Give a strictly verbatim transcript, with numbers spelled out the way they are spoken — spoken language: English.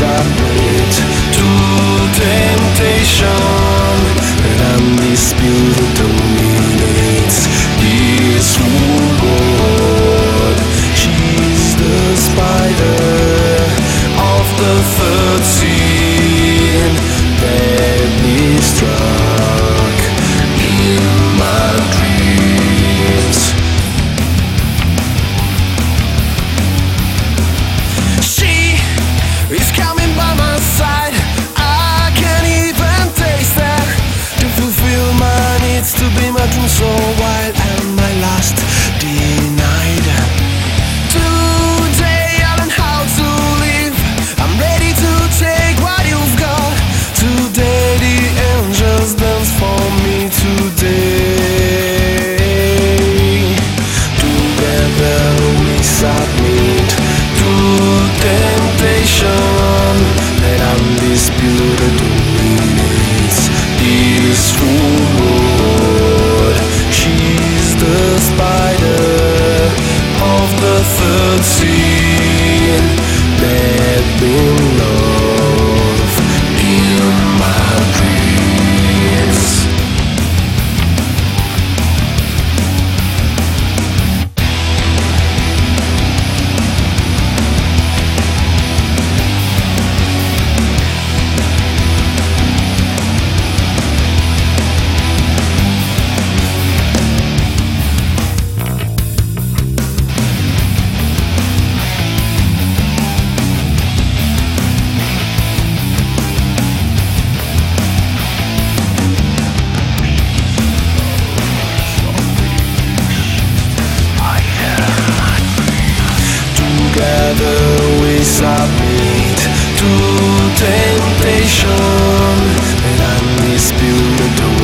submit to temptation, and undisputed dominates this whole world. She's the spider of the third scene, deadly struck in my dreams. She is coming by my side, I can't even taste her. To fulfill my needs, to be my dream so wild, and my lust denied. Today I learn how to live, I'm ready to take what you've got. Today the angels dance for me today. Together we submit to temptation, that undisputed dominates this full world. She's the spider of the third scene, dead in love in my dreams. Together we submit to temptation, and undisputed